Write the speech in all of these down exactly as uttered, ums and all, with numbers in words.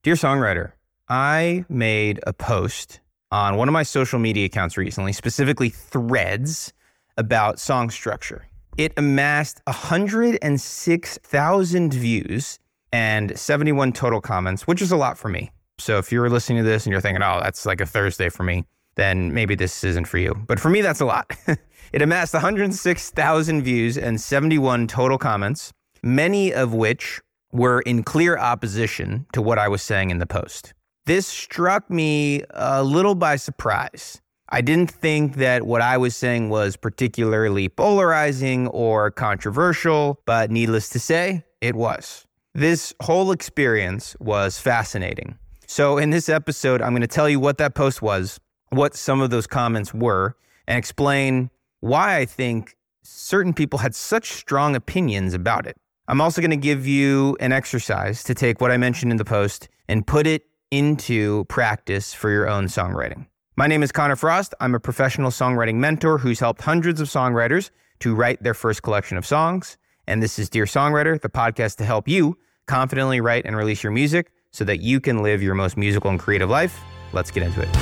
Dear songwriter, I made a post on one of my social media accounts recently, specifically Threads, about song structure. It amassed one hundred six thousand views and seventy-one total comments, which is a lot for me. So if you're listening to this and you're thinking, oh, that's like a Thursday for me, then maybe this isn't for you. But for me, that's a lot. It amassed one hundred six thousand views and seventy-one total comments, many of which were in clear opposition to what I was saying in the post. This struck me a little by surprise. I didn't think that what I was saying was particularly polarizing or controversial, but needless to say, it was. This whole experience was fascinating. So in this episode, I'm going to tell you what that post was, what some of those comments were, and explain why I think certain people had such strong opinions about it. I'm also going to give you an exercise to take what I mentioned in the post and put it into practice for your own songwriting. My name is Connor Frost. I'm a professional songwriting mentor who's helped hundreds of songwriters to write their first collection of songs. And this is Dear Songwriter, the podcast to help you confidently write and release your music so that you can live your most musical and creative life. Let's get into it.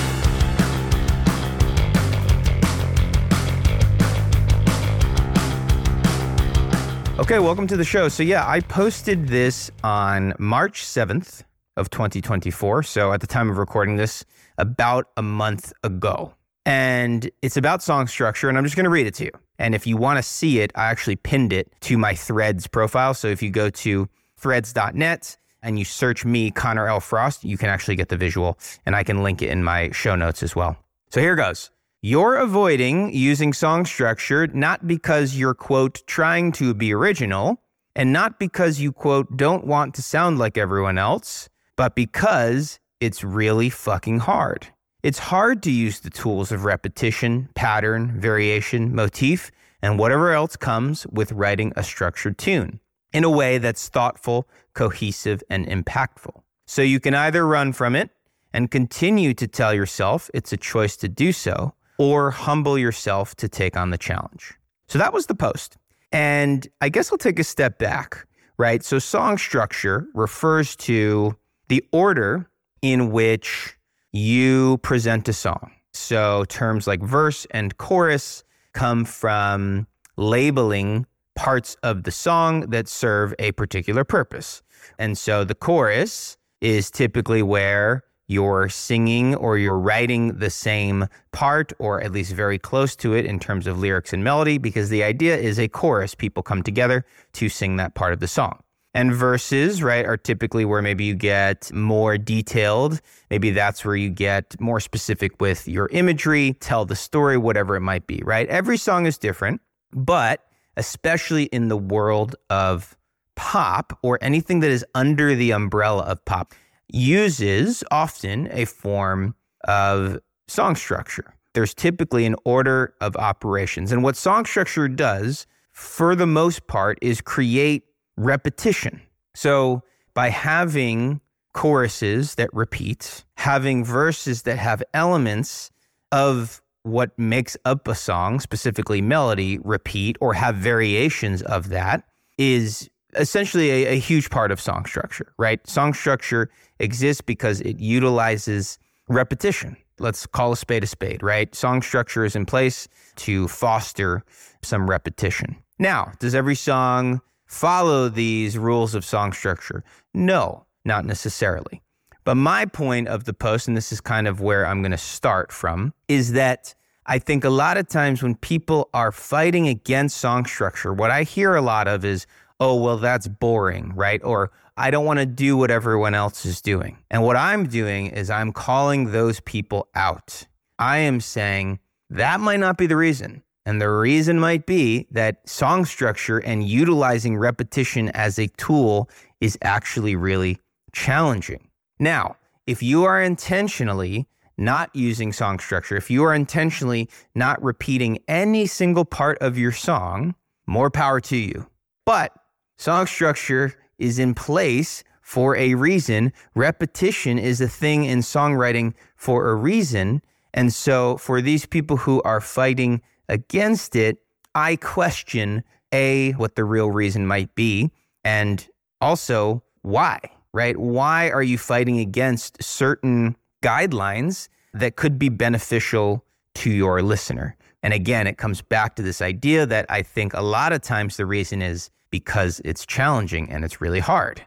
Okay, welcome to the show. So yeah, I posted this on March seventh of twenty twenty-four. So at the time of recording this, about a month ago. And it's about song structure, and I'm just going to read it to you. And if you want to see it, I actually pinned it to my Threads profile. So if you go to threads dot net and you search me, Connor L. Frost, you can actually get the visual, and I can link it in my show notes as well. So here goes. You're avoiding using song structure not because you're, quote, trying to be original, and not because you, quote, don't want to sound like everyone else, but because it's really fucking hard. It's hard to use the tools of repetition, pattern, variation, motif, and whatever else comes with writing a structured tune in a way that's thoughtful, cohesive, and impactful. So you can either run from it and continue to tell yourself it's a choice to do so, or humble yourself to take on the challenge. So that was the post. And I guess I'll take a step back, right? So song structure refers to the order in which you present a song. So terms like verse and chorus come from labeling parts of the song that serve a particular purpose. And so the chorus is typically where you're singing or you're writing the same part, or at least very close to it in terms of lyrics and melody, because the idea is a chorus. People come together to sing that part of the song. And verses, right, are typically where maybe you get more detailed. Maybe that's where you get more specific with your imagery, tell the story, whatever it might be, right? Every song is different, but especially in the world of pop or anything that is under the umbrella of pop, uses often a form of song structure. There's typically an order of operations. And what song structure does, for the most part, is create repetition. So by having choruses that repeat, having verses that have elements of what makes up a song, specifically melody, repeat, or have variations of that, is essentially a, a huge part of song structure, right? Song structure exists because it utilizes repetition. Let's call a spade a spade, right? Song structure is in place to foster some repetition. Now, does every song follow these rules of song structure? No, not necessarily. But my point of the post, and this is kind of where I'm going to start from, is that I think a lot of times when people are fighting against song structure, what I hear a lot of is, oh, well, that's boring, right? Or I don't want to do what everyone else is doing. And what I'm doing is I'm calling those people out. I am saying that might not be the reason. And the reason might be that song structure and utilizing repetition as a tool is actually really challenging. Now, if you are intentionally not using song structure, if you are intentionally not repeating any single part of your song, more power to you. But song structure is in place for a reason. Repetition is a thing in songwriting for a reason. And so for these people who are fighting against it, I question, A, what the real reason might be, and also why. right? Why are you fighting against certain guidelines that could be beneficial to your listener? And again, it comes back to this idea that I think a lot of times the reason is because it's challenging and it's really hard.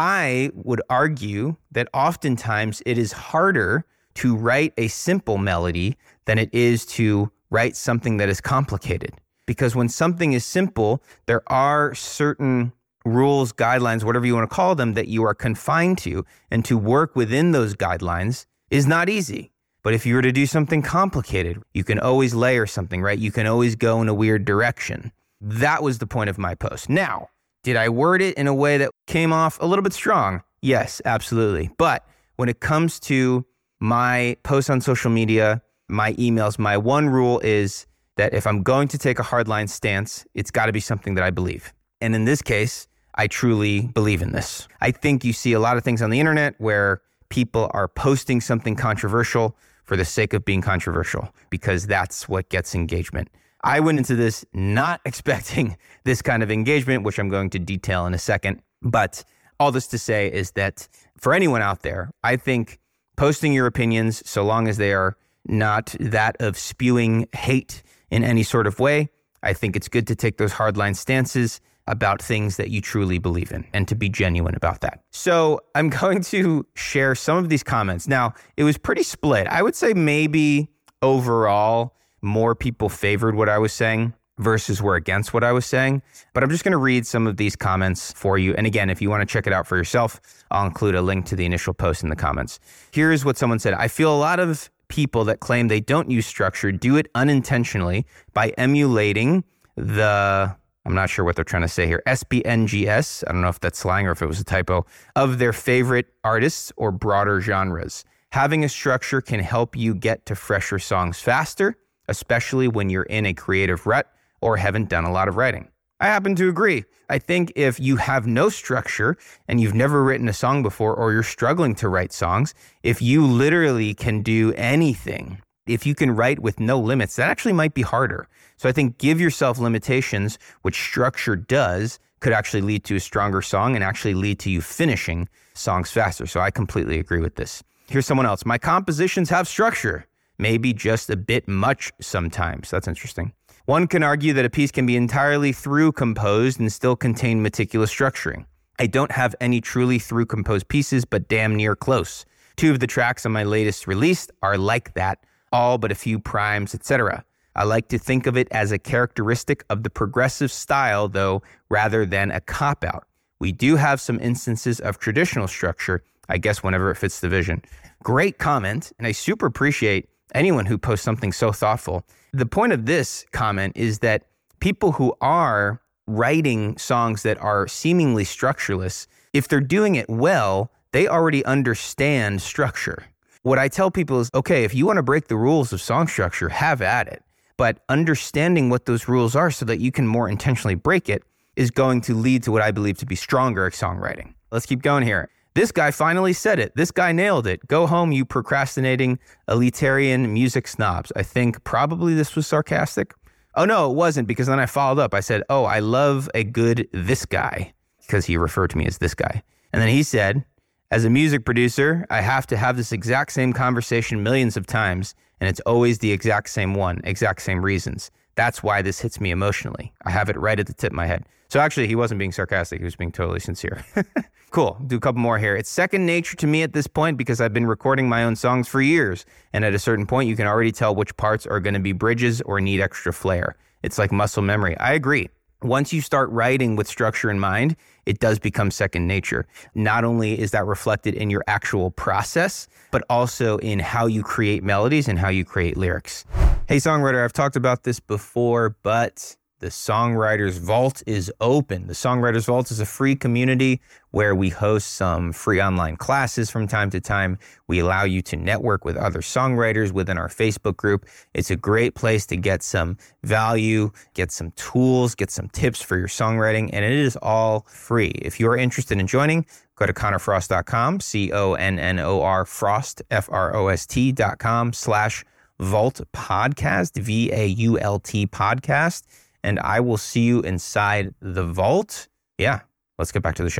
I would argue that oftentimes it is harder to write a simple melody than it is to write something that is complicated. Because when something is simple, there are certain rules, guidelines, whatever you want to call them, that you are confined to. And to work within those guidelines is not easy. But if you were to do something complicated, you can always layer something, right? You can always go in a weird direction. That was the point of my post. Now, did I word it in a way that came off a little bit strong? Yes, absolutely. But when it comes to my posts on social media, my emails, my one rule is that if I'm going to take a hardline stance, it's got to be something that I believe. And in this case, I truly believe in this. I think you see a lot of things on the internet where people are posting something controversial for the sake of being controversial, because that's what gets engagement. I went into this not expecting this kind of engagement, which I'm going to detail in a second. But all this to say is that for anyone out there, I think posting your opinions, so long as they are not that of spewing hate in any sort of way, I think it's good to take those hardline stances about things that you truly believe in and to be genuine about that. So I'm going to share some of these comments. Now, it was pretty split. I would say maybe overall more people favored what I was saying versus were against what I was saying. But I'm just going to read some of these comments for you. And again, if you want to check it out for yourself, I'll include a link to the initial post in the comments. Here's what someone said. I feel a lot of people that claim they don't use structure do it unintentionally by emulating the, I'm not sure what they're trying to say here, S B N G S, I don't know if that's slang or if it was a typo, of their favorite artists or broader genres. Having a structure can help you get to fresher songs faster, especially when you're in a creative rut or haven't done a lot of writing. I happen to agree. I think if you have no structure and you've never written a song before, or you're struggling to write songs, if you literally can do anything, if you can write with no limits, that actually might be harder. So I think give yourself limitations, which structure does, could actually lead to a stronger song and actually lead to you finishing songs faster. So I completely agree with this. Here's someone else. My compositions have structure, maybe just a bit much sometimes. That's interesting. One can argue that a piece can be entirely through composed and still contain meticulous structuring. I don't have any truly through composed pieces, but damn near close. Two of the tracks on my latest release are like that, all but a few primes, et cetera. I like to think of it as a characteristic of the progressive style, though, rather than a cop-out. We do have some instances of traditional structure, I guess whenever it fits the vision. Great comment, and I super appreciate anyone who posts something so thoughtful. The point of this comment is that people who are writing songs that are seemingly structureless, if they're doing it well, they already understand structure. What I tell people is, okay, if you want to break the rules of song structure, have at it. But understanding what those rules are so that you can more intentionally break it is going to lead to what I believe to be stronger songwriting. Let's keep going here. This guy finally said it. This guy nailed it. Go home, you procrastinating elitarian music snobs. I think probably this was sarcastic. Oh, no, it wasn't, because then I followed up. I said, oh, I love a good this guy, because he referred to me as this guy. And then he said, as a music producer, I have to have this exact same conversation millions of times, and it's always the exact same one, exact same reasons. That's why this hits me emotionally. I have it right at the tip of my head. So actually, he wasn't being sarcastic. He was being totally sincere. Cool. Do a couple more here. It's second nature to me at this point because I've been recording my own songs for years. And at a certain point, you can already tell which parts are going to be bridges or need extra flair. It's like muscle memory. I agree. Once you start writing with structure in mind, it does become second nature. Not only is that reflected in your actual process, but also in how you create melodies and how you create lyrics. Hey, songwriter, I've talked about this before, but the Songwriters Vault is open. The Songwriters Vault is a free community where we host some free online classes from time to time. We allow you to network with other songwriters within our Facebook group. It's a great place to get some value, get some tools, get some tips for your songwriting, and it is all free. If you're interested in joining, go to connor frost dot com, C O N N O R Frost, F R O S T dot com slash Vault Podcast, V A U L T podcast. And I will see you inside the vault. Yeah, let's get back to the show.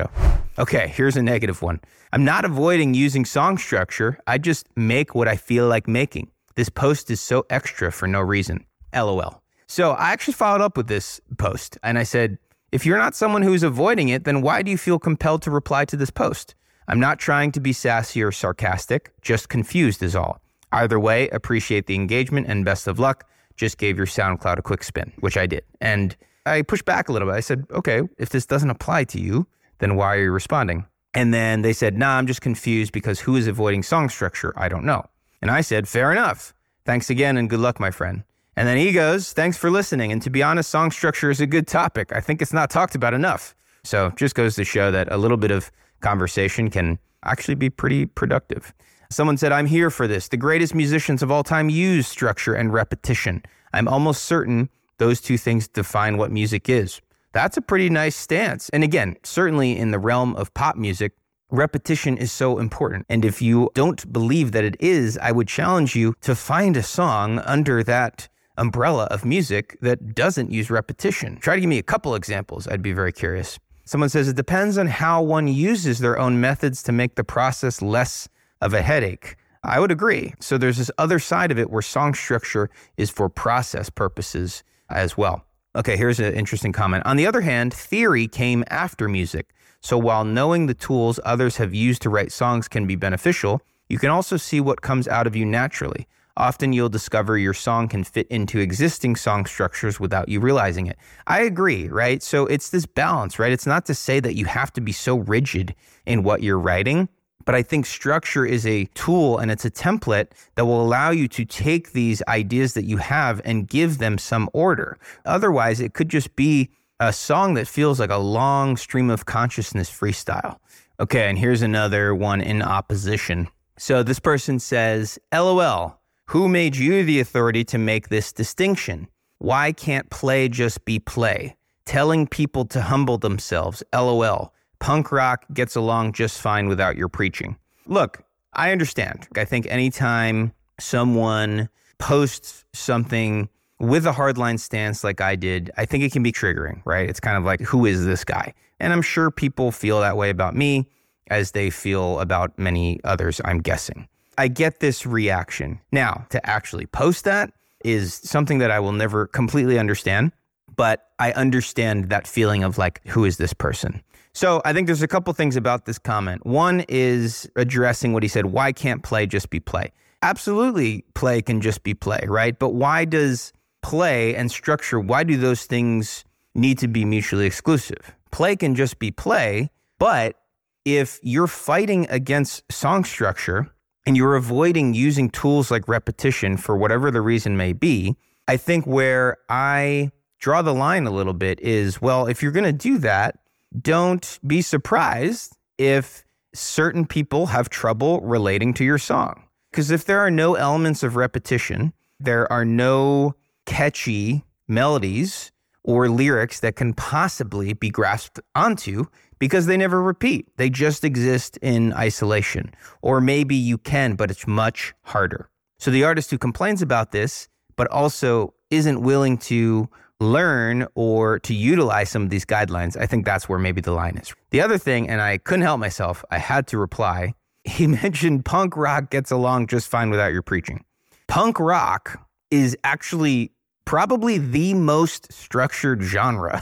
Okay, here's a negative one. I'm not avoiding using song structure. I just make what I feel like making. This post is so extra for no reason. LOL. So I actually followed up with this post and I said, if you're not someone who's avoiding it, then why do you feel compelled to reply to this post? I'm not trying to be sassy or sarcastic, just confused is all. Either way, appreciate the engagement and best of luck. Just gave your SoundCloud a quick spin, which I did. And I pushed back a little bit. I said, okay, if this doesn't apply to you, then why are you responding? And then they said, nah, I'm just confused because who is avoiding song structure? I don't know. And I said, fair enough. Thanks again and good luck, my friend. And then he goes, thanks for listening. And to be honest, song structure is a good topic. I think it's not talked about enough. So just goes to show that a little bit of conversation can actually be pretty productive. Someone said, I'm here for this. The greatest musicians of all time use structure and repetition. I'm almost certain those two things define what music is. That's a pretty nice stance. And again, certainly in the realm of pop music, repetition is so important. And if you don't believe that it is, I would challenge you to find a song under that umbrella of music that doesn't use repetition. Try to give me a couple examples. I'd be very curious. Someone says, it depends on how one uses their own methods to make the process less of a headache. I would agree. So there's this other side of it where song structure is for process purposes as well. Okay, here's an interesting comment. On the other hand, theory came after music. So while knowing the tools others have used to write songs can be beneficial, you can also see what comes out of you naturally. Often you'll discover your song can fit into existing song structures without you realizing it. I agree, right? So it's this balance, right? It's not to say that you have to be so rigid in what you're writing, but I think structure is a tool and it's a template that will allow you to take these ideas that you have and give them some order. Otherwise, it could just be a song that feels like a long stream of consciousness freestyle. Okay, and here's another one in opposition. So this person says, LOL. Who made you the authority to make this distinction? Why can't play just be play? Telling people to humble themselves, LOL. Punk rock gets along just fine without your preaching. Look, I understand. I think anytime someone posts something with a hardline stance like I did, I think it can be triggering, right? It's kind of like, who is this guy? And I'm sure people feel that way about me as they feel about many others, I'm guessing. I get this reaction. Now, to actually post that is something that I will never completely understand, but I understand that feeling of like, who is this person? So I think there's a couple things about this comment. One is addressing what he said, why can't play just be play? Absolutely, play can just be play, right? But why does play and structure, why do those things need to be mutually exclusive? Play can just be play, but if you're fighting against song structure, and you're avoiding using tools like repetition for whatever the reason may be, I think where I draw the line a little bit is, well, if you're going to do that, don't be surprised if certain people have trouble relating to your song. Because if there are no elements of repetition, there are no catchy melodies or lyrics that can possibly be grasped onto, because they never repeat. They just exist in isolation. Or maybe you can, but it's much harder. So the artist who complains about this, but also isn't willing to learn or to utilize some of these guidelines, I think that's where maybe the line is. The other thing, and I couldn't help myself, I had to reply, he mentioned punk rock gets along just fine without your preaching. Punk rock is actually probably the most structured genre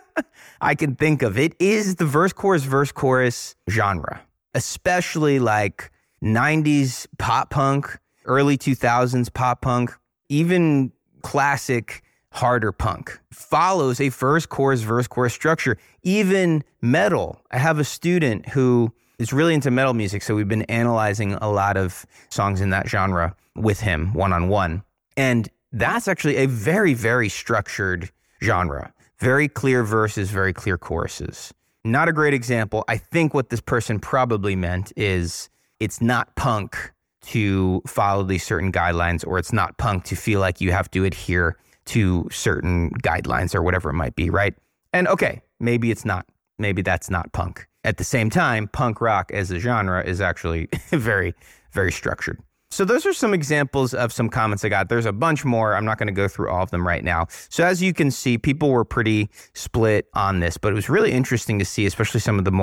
I can think of. It is the verse chorus verse chorus genre, especially like nineties pop punk, early two thousands pop punk, even classic harder punk follows a verse chorus verse chorus structure. Even metal. I have a student who is really into metal music, so we've been analyzing a lot of songs in that genre with him one-on-one. And that's actually a very, very structured genre. Very clear verses, very clear choruses. Not a great example. I think what this person probably meant is it's not punk to follow these certain guidelines, or it's not punk to feel like you have to adhere to certain guidelines or whatever it might be, right? And okay, maybe it's not. Maybe that's not punk. At the same time, punk rock as a genre is actually very, very structured. So those are some examples of some comments I got. There's a bunch more. I'm not going to go through all of them right now. So as you can see, people were pretty split on this, but it was really interesting to see, especially some of the more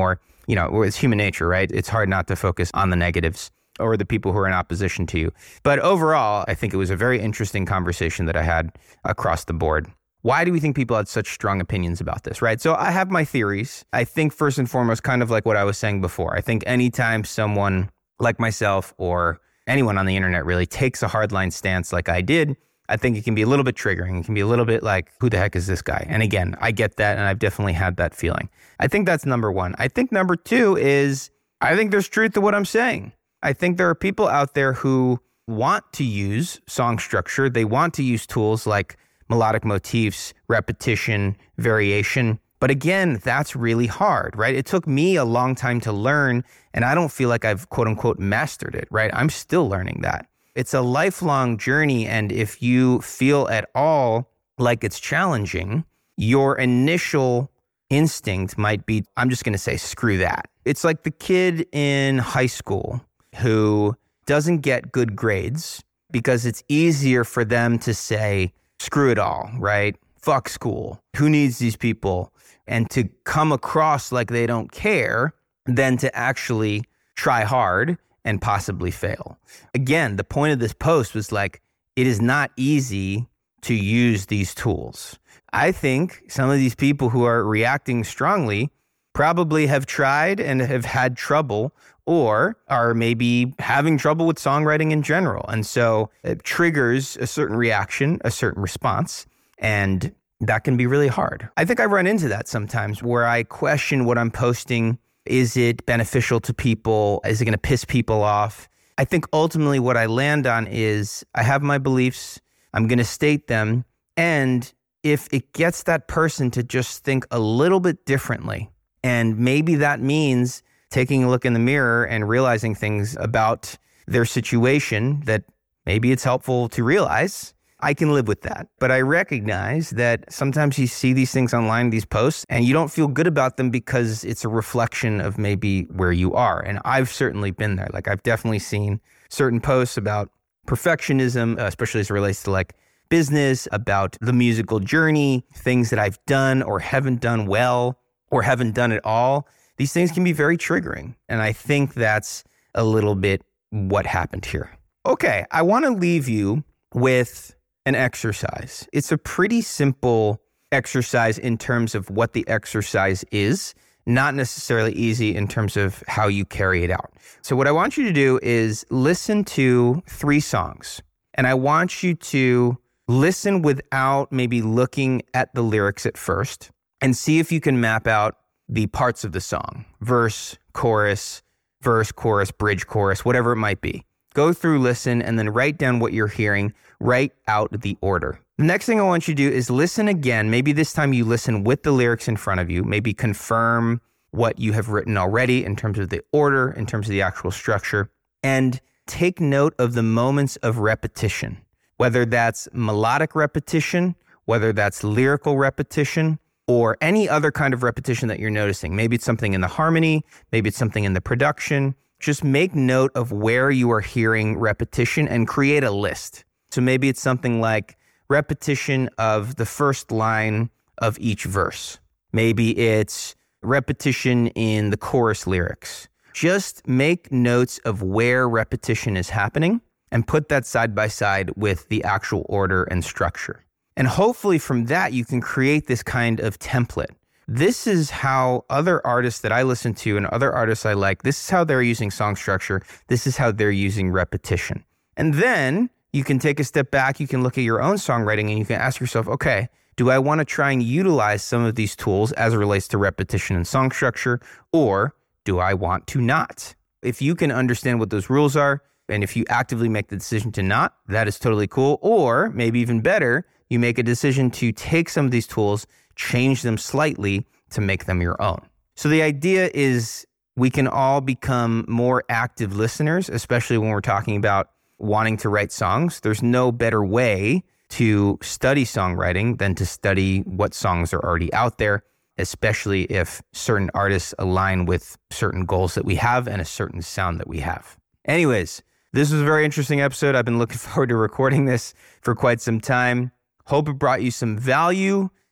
you know, it's human nature, right? It's hard not to focus on the negatives or the people who are in opposition to you. But overall, I think it was a very interesting conversation that I had across the board. Why do we think people had such strong opinions about this, right? So I have my theories. I think first and foremost, kind of like what I was saying before, I think anytime someone like myself or anyone on the internet really takes a hardline stance like I did, I think it can be a little bit triggering. It can be a little bit like, who the heck is this guy? And again, I get that, and I've definitely had that feeling. I think that's number one. I think number two is, I think there's truth to what I'm saying. I think there are people out there who want to use song structure. They want to use tools like melodic motifs, repetition, variation. But again, that's really hard, right? It took me a long time to learn, and I don't feel like I've quote unquote mastered it, right? I'm still learning that. It's a lifelong journey, and if you feel at all like it's challenging, your initial instinct might be, I'm just going to say, screw that. It's like the kid in high school who doesn't get good grades because it's easier for them to say, screw it all, right? Fuck school. Who needs these people? And to come across like they don't care than to actually try hard and possibly fail. Again, the point of this post was like, it is not easy to use these tools. I think some of these people who are reacting strongly probably have tried and have had trouble, or are maybe having trouble with songwriting in general. And so it triggers a certain reaction, a certain response, and that can be really hard. I think I run into that sometimes where I question what I'm posting. Is it beneficial to people? Is it going to piss people off? I think ultimately what I land on is I have my beliefs. I'm going to state them. And if it gets that person to just think a little bit differently, and maybe that means taking a look in the mirror and realizing things about their situation that maybe it's helpful to realize, I can live with that. But I recognize that sometimes you see these things online, these posts, and you don't feel good about them because it's a reflection of maybe where you are. And I've certainly been there. Like, I've definitely seen certain posts about perfectionism, especially as it relates to like business, about the musical journey, things that I've done or haven't done well or haven't done at all. These things can be very triggering. And I think that's a little bit what happened here. Okay, I want to leave you with an exercise. It's a pretty simple exercise in terms of what the exercise is, not necessarily easy in terms of how you carry it out. So what I want you to do is listen to three songs, and I want you to listen without maybe looking at the lyrics at first and see if you can map out the parts of the song, verse, chorus, verse, chorus, bridge, chorus, whatever it might be. Go through, listen, and then write down what you're hearing. Write out the order. The next thing I want you to do is listen again. Maybe this time you listen with the lyrics in front of you. Maybe confirm what you have written already in terms of the order, in terms of the actual structure, and take note of the moments of repetition, whether that's melodic repetition, whether that's lyrical repetition, or any other kind of repetition that you're noticing. Maybe it's something in the harmony, maybe it's something in the production. Just make note of where you are hearing repetition and create a list. So maybe it's something like repetition of the first line of each verse. Maybe it's repetition in the chorus lyrics. Just make notes of where repetition is happening and put that side by side with the actual order and structure. And hopefully from that, you can create this kind of template. This is how other artists that I listen to and other artists I like, this is how they're using song structure. This is how they're using repetition. And then you can take a step back. You can look at your own songwriting and you can ask yourself, okay, do I want to try and utilize some of these tools as it relates to repetition and song structure, or do I want to not? If you can understand what those rules are, and if you actively make the decision to not, that is totally cool. Or maybe even better, you make a decision to take some of these tools, change them slightly to make them your own. So the idea is we can all become more active listeners, especially when we're talking about wanting to write songs. There's no better way to study songwriting than to study what songs are already out there, especially if certain artists align with certain goals that we have and a certain sound that we have. Anyways, this was a very interesting episode. I've been looking forward to recording this for quite some time. Hope it brought you some value.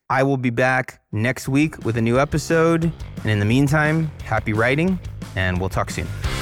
I will be back next week with a new episode. And in the meantime, happy writing, and we'll talk soon.